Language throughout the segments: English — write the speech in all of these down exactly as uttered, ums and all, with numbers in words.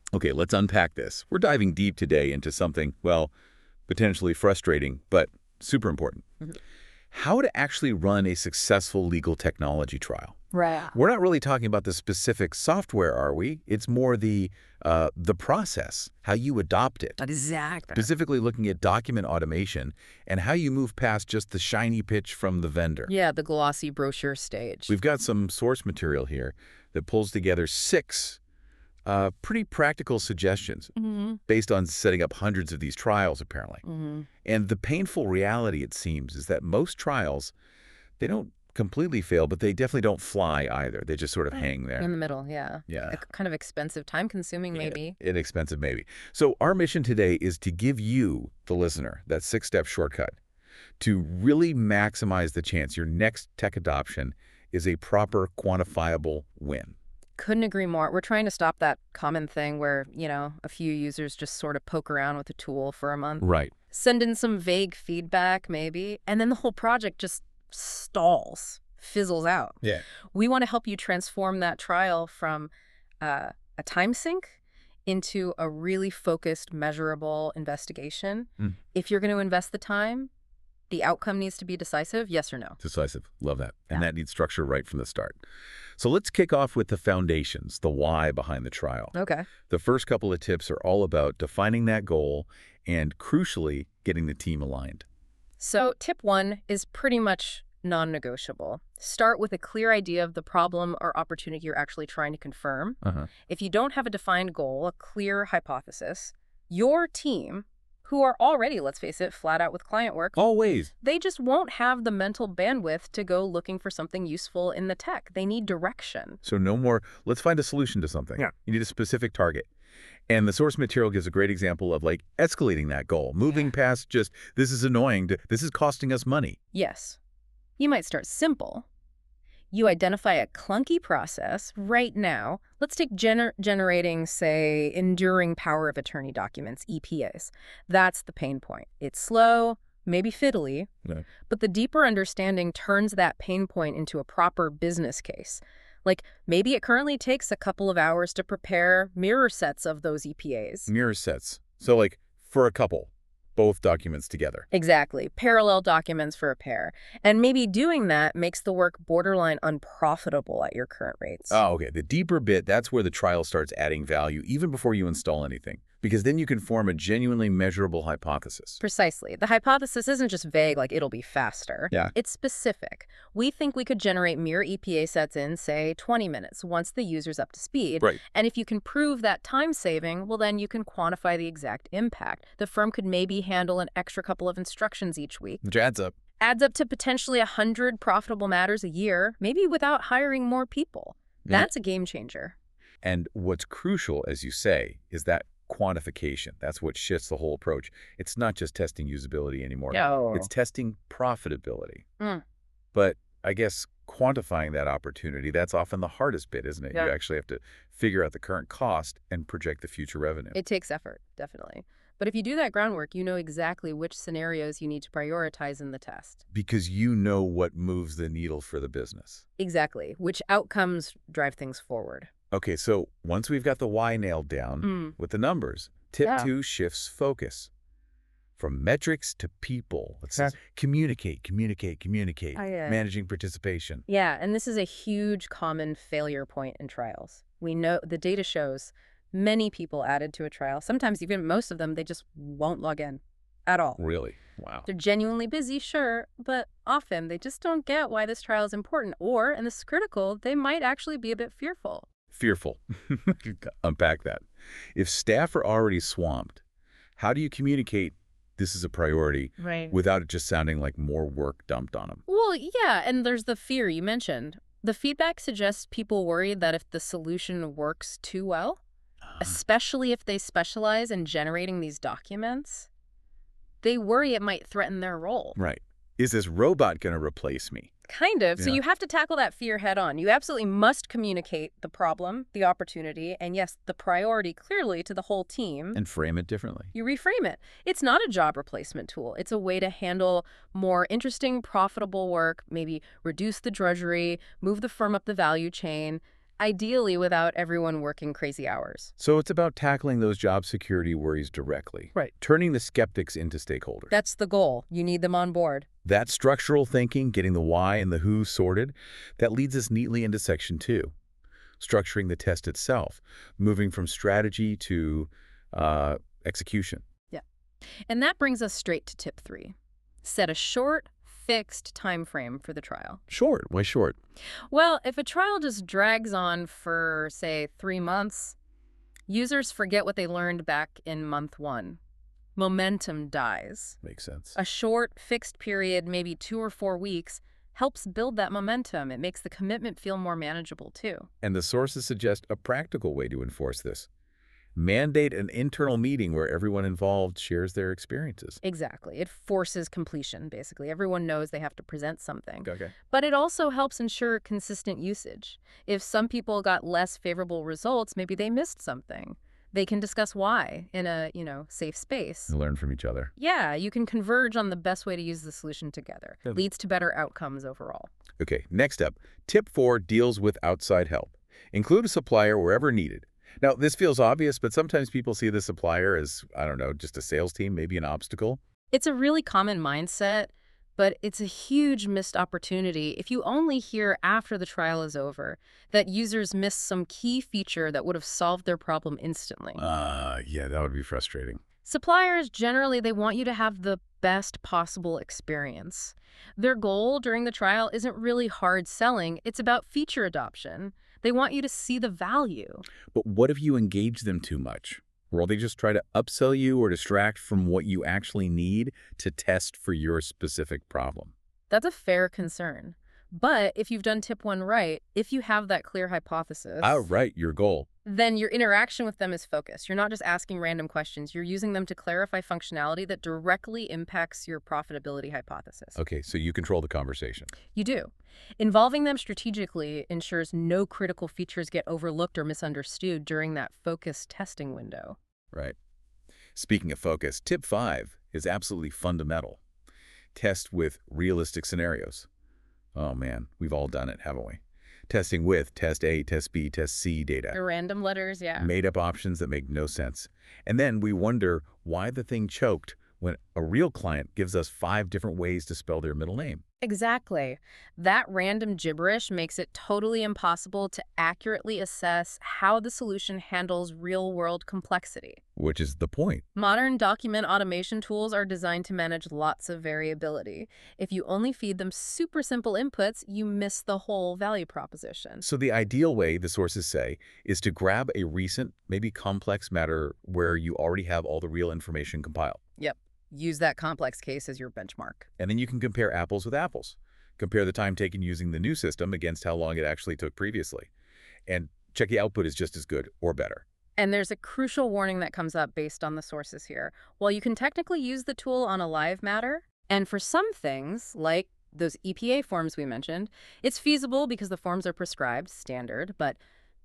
Okay, let's unpack this. We're diving deep today into something, well, potentially frustrating, but super important. Mhm. How to actually run a successful legal technology trial. Right. We're not really talking about the specific software, are we? It's more the uh, the process, how you adopt it. Exactly. Specifically looking at document automation and how you move past just the shiny pitch from the vendor. Yeah, the glossy brochure stage. We've got some source material here that pulls together six uh, pretty practical suggestions Mm-hmm. based on setting up hundreds of these trials, apparently. Mm-hmm. And the painful reality, it seems, is that most trials, they don't completely fail, but they definitely don't fly either. They just sort of hang there. In the middle, yeah. Yeah. Like, kind of expensive, time-consuming, maybe. Inexpensive, maybe. So our mission today is to give you, the listener, that six-step shortcut to really maximize the chance your next tech adoption is a proper, quantifiable win. Couldn't agree more. We're trying to stop that common thing where, you know, a few users just sort of poke around with a tool for a month. Right. Send in some vague feedback, maybe, and then the whole project just stalls, fizzles out. Yeah. We want to help you transform that trial from uh, a time sink into a really focused, measurable investigation. Mm. If you're going to invest the time, the outcome needs to be decisive, yes or no. Decisive. Love that. And Yeah. that needs structure right from the start. So let's kick off with the foundations, the why behind the trial. Okay. The first couple of tips are all about defining that goal and, crucially, getting the team aligned. So tip one is pretty much non-negotiable. Start with a clear idea of the problem or opportunity you're actually trying to confirm. Uh-huh. If you don't have a defined goal, a clear hypothesis, your team, who are already, let's face it, flat out with client work, Always. they just won't have the mental bandwidth to go looking for something useful in the tech. They need direction. So no more, let's find a solution to something. Yeah. You need a specific target. And the source material gives a great example of, like, escalating that goal, moving past just, this is annoying, to this is costing us money. Yes. You might start simple. You identify a clunky process right now. Let's take gener generating, say, enduring power of attorney documents, E P As. That's the pain point. It's slow, maybe fiddly, Yeah. but the deeper understanding turns that pain point into a proper business case. Like, maybe it currently takes a couple of hours to prepare mirror sets of those E P As. Mirror sets. So, like, for a couple, both documents together. Exactly. Parallel documents for a pair. And maybe doing that makes the work borderline unprofitable at your current rates. Oh, okay. The deeper bit, that's where the trial starts adding value, even before you install anything. Because then you can form a genuinely measurable hypothesis. Precisely. The hypothesis isn't just vague, like it'll be faster. Yeah. It's specific. We think we could generate mirror E P A sets in, say, twenty minutes once the user's up to speed. Right. And if you can prove that time saving, well, then you can quantify the exact impact. The firm could maybe handle an extra couple of instructions each week. Which adds up. Adds up to potentially one hundred profitable matters a year, maybe without hiring more people. Yeah. That's a game changer. And what's crucial, as you say, is that quantification. That's what shifts the whole approach. It's not just testing usability anymore. No. It's testing profitability. Mm. But I guess quantifying that opportunity, that's often the hardest bit, isn't it? Yeah. You actually have to figure out the current cost and project the future revenue. It takes effort, definitely. But if you do that groundwork, you know exactly which scenarios you need to prioritize in the test. Because you know what moves the needle for the business. Exactly. Which outcomes drive things forward. Okay, so once we've got the why nailed down Mm. with the numbers, tip Yeah. two shifts focus. From metrics to people. Let's Okay. just communicate, communicate, communicate. Oh, yeah. Managing participation. Yeah, and this is a huge common failure point in trials. We know the data shows many people added to a trial, sometimes even most of them, they just won't log in at all. Really? Wow. They're genuinely busy, sure, but often they just don't get why this trial is important, or, and this is critical, they might actually be a bit fearful. Fearful. Unpack that. If staff are already swamped, how do you communicate this is a priority Right. without it just sounding like more work dumped on them? Well, yeah, and there's the fear you mentioned. The feedback suggests people worry that if the solution works too well, especially if they specialize in generating these documents, they worry it might threaten their role. Right. Is this robot going to replace me? Kind of. So Yeah. you have to tackle that fear head on. You absolutely must communicate the problem, the opportunity, and yes, the priority clearly to the whole team. And frame it differently. You reframe it. It's not a job replacement tool. It's a way to handle more interesting, profitable work, maybe reduce the drudgery, move the firm up the value chain. ideally without everyone working crazy hours. So it's about tackling those job security worries directly. Right. Turning the skeptics into stakeholders. That's the goal. You need them on board. That structural thinking, getting the why and the who sorted, that leads us neatly into section two. Structuring the test itself, moving from strategy to uh, execution. Yeah. And that brings us straight to tip three. Set a short, fixed time frame for the trial. Short. Why short? Well, if a trial just drags on for, say, three months, users forget what they learned back in month one. Momentum dies. Makes sense. A short, fixed period, maybe two or four weeks, helps build that momentum. It makes the commitment feel more manageable, too. And the sources suggest a practical way to enforce this. Mandate an internal meeting where everyone involved shares their experiences. Exactly. It forces completion, basically. Everyone knows they have to present something. Okay. But it also helps ensure consistent usage. If some people got less favorable results, maybe they missed something. They can discuss why in a, you know, safe space. Learn from each other. Yeah, you can converge on the best way to use the solution together. Good. Leads to better outcomes overall. Okay, next up, tip four deals with outside help. Include a supplier wherever needed. Now, this feels obvious, but sometimes people see the supplier as, I don't know, just a sales team, maybe an obstacle. It's a really common mindset, but it's a huge missed opportunity if you only hear after the trial is over that users missed some key feature that would have solved their problem instantly. Uh, yeah, that would be frustrating. Suppliers, generally, they want you to have the best possible experience. Their goal during the trial isn't really hard selling. It's about feature adoption. They want you to see the value. But what if you engage them too much? Will they just try to upsell you or distract from what you actually need to test for your specific problem? That's a fair concern. But if you've done tip one right, if you have that clear hypothesis, Oh, right, your goal. then your interaction with them is focused. You're not just asking random questions. You're using them to clarify functionality that directly impacts your profitability hypothesis. Okay, so you control the conversation. You do. Involving them strategically ensures no critical features get overlooked or misunderstood during that focused testing window. Right. Speaking of focus, tip five is absolutely fundamental. Test with realistic scenarios. Oh man, we've all done it, haven't we? Testing with test A, test B, test C data. The random letters, yeah. Made up options that make no sense. And then we wonder why the thing choked when a real client gives us five different ways to spell their middle name. Exactly. That random gibberish makes it totally impossible to accurately assess how the solution handles real-world complexity. Which is the point. Modern document automation tools are designed to manage lots of variability. If you only feed them super simple inputs, you miss the whole value proposition. So the ideal way, the sources say, is to grab a recent, maybe complex matter where you already have all the real information compiled. Yep. Use that complex case as your benchmark. And then you can compare apples with apples. Compare the time taken using the new system against how long it actually took previously. And check the output is just as good or better. And there's a crucial warning that comes up based on the sources here. While you can technically use the tool on a live matter, and for some things, like those E P A forms we mentioned, it's feasible because the forms are prescribed, standard, but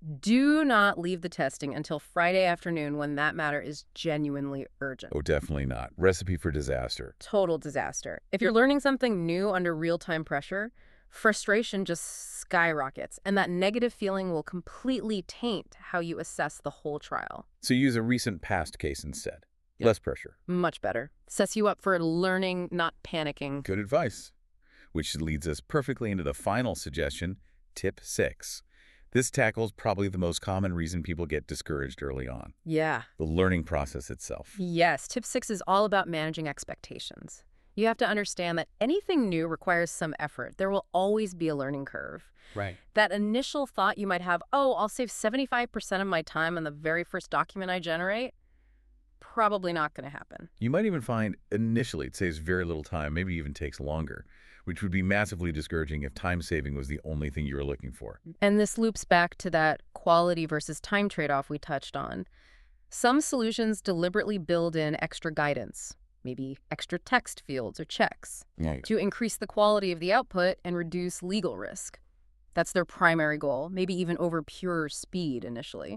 do not leave the testing until Friday afternoon when that matter is genuinely urgent. Oh, definitely not. Recipe for disaster. Total disaster. If you're learning something new under real-time pressure, frustration just skyrockets, and that negative feeling will completely taint how you assess the whole trial. So use a recent past case instead. Yep. Less pressure. Much better. Sets you up for learning, not panicking. Good advice. Which leads us perfectly into the final suggestion, tip six. This tackles probably the most common reason people get discouraged early on. Yeah. The learning process itself. Yes, tip six is all about managing expectations. You have to understand that anything new requires some effort. There will always be a learning curve. Right. That initial thought you might have, oh, I'll save seventy-five percent of my time on the very first document I generate, probably not going to happen. You might even find initially it saves very little time, maybe even takes longer, which would be massively discouraging if time saving was the only thing you were looking for. And this loops back to that quality versus time trade-off we touched on. Some solutions deliberately build in extra guidance, maybe extra text fields or checks, Yeah. to increase the quality of the output and reduce legal risk. That's their primary goal, maybe even over pure speed initially.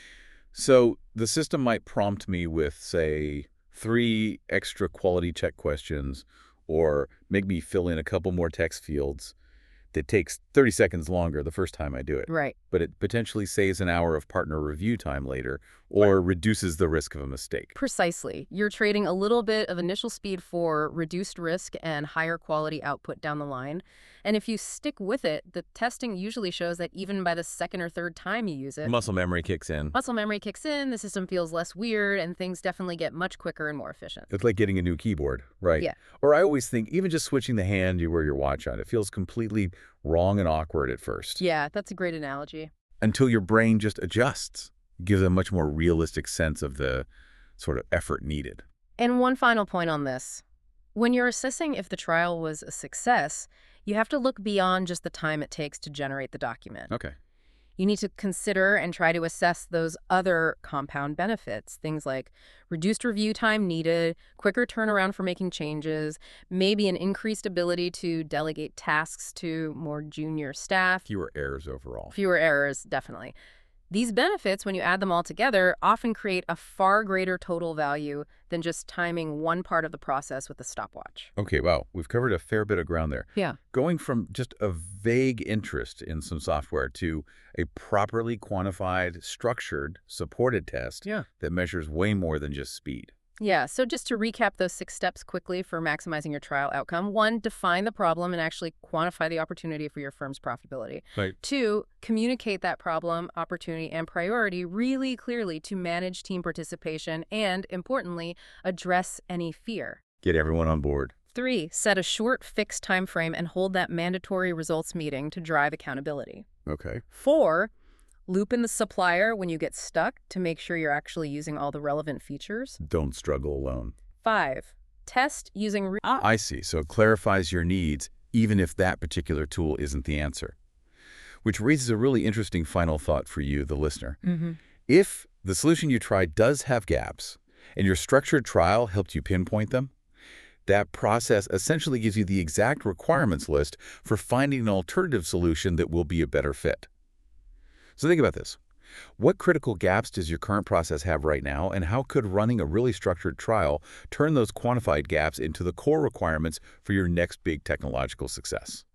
So the system might prompt me with, say, three extra quality check questions or make me fill in a couple more text fields. It takes thirty seconds longer the first time I do it, Right. but it potentially saves an hour of partner review time later or Right. reduces the risk of a mistake. Precisely. You're trading a little bit of initial speed for reduced risk and higher quality output down the line. And if you stick with it, the testing usually shows that even by the second or third time you use it, Muscle memory kicks in. muscle memory kicks in, the system feels less weird, and things definitely get much quicker and more efficient. It's like getting a new keyboard, right? Yeah. Or I always think even just switching the hand you wear your watch on, it feels completely wrong and awkward at first. Yeah, that's a great analogy. Until your brain just adjusts, gives a much more realistic sense of the sort of effort needed. And one final point on this. When you're assessing if the trial was a success, you have to look beyond just the time it takes to generate the document. Okay. You need to consider and try to assess those other compound benefits, things like reduced review time needed, quicker turnaround for making changes, maybe an increased ability to delegate tasks to more junior staff, Fewer errors overall. fewer errors, definitely. These benefits, when you add them all together, often create a far greater total value than just timing one part of the process with a stopwatch. Okay, wow. We've covered a fair bit of ground there. Yeah. Going from just a vague interest in some software to a properly quantified, structured, supported test Yeah. that measures way more than just speed. Yeah, so just to recap those six steps quickly for maximizing your trial outcome. One, define the problem and actually quantify the opportunity for your firm's profitability. Right. Two, communicate that problem, opportunity, and priority really clearly to manage team participation and, importantly, address any fear. Get everyone on board. Three, set a short, fixed time frame and hold that mandatory results meeting to drive accountability. Okay. Four, loop in the supplier when you get stuck to make sure you're actually using all the relevant features. Don't struggle alone. Five, test using... Re I see. So it clarifies your needs, even if that particular tool isn't the answer. Which raises a really interesting final thought for you, the listener. mm-hmm. If the solution you tried does have gaps, and your structured trial helped you pinpoint them, that process essentially gives you the exact requirements list for finding an alternative solution that will be a better fit. So think about this. What critical gaps does your current process have right now, and how could running a really structured trial turn those quantified gaps into the core requirements for your next big technological success?